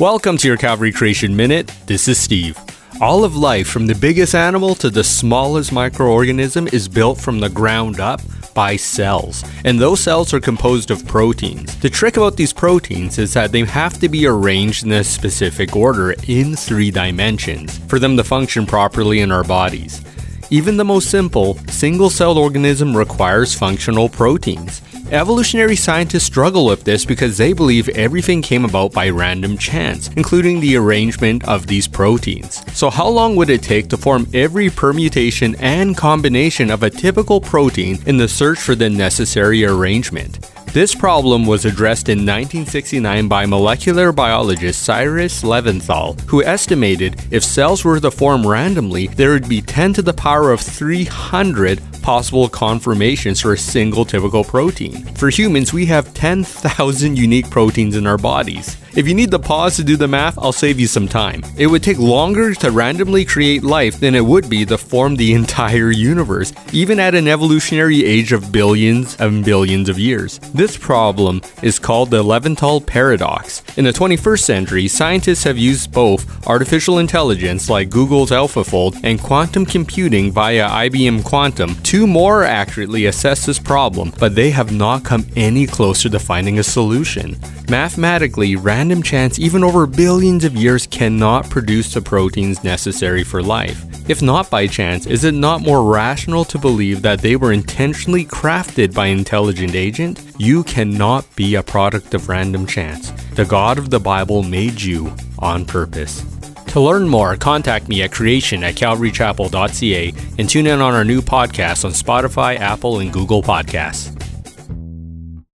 Welcome to your Calvary Creation Minute. This is Steve. All of life, from the biggest animal to the smallest microorganism, is built from the ground up by cells, and those cells are composed of proteins. The trick about these proteins is that they have to be arranged in a specific order in 3 dimensions for them to function properly in our bodies. Even the most simple, single-celled organism requires functional proteins. Evolutionary scientists struggle with this because they believe everything came about by random chance, including the arrangement of these proteins. So how long would it take to form every permutation and combination of a typical protein in the search for the necessary arrangement? This problem was addressed in 1969 by molecular biologist Cyrus Leventhal, who estimated if cells were to form randomly, there would be 10 to the power of 300 possible conformations for a single typical protein. For humans, we have 10,000 unique proteins in our bodies. If you need to pause to do the math, I'll save you some time. It would take longer to randomly create life than it would be to form the entire universe, even at an evolutionary age of billions and billions of years. This problem is called the Leventhal paradox. In the 21st century, scientists have used both artificial intelligence like Google's AlphaFold and quantum computing via IBM Quantum to more accurately assess this problem, but they have not come any closer to finding a solution. Mathematically, random chance, even over billions of years, cannot produce the proteins necessary for life. If not by chance, is it not more rational to believe that they were intentionally crafted by an intelligent agent? You cannot be a product of random chance. The God of the Bible made you on purpose. To learn more, contact me at creation@calvarychapel.ca and tune in on our new podcast on Spotify, Apple, and Google Podcasts.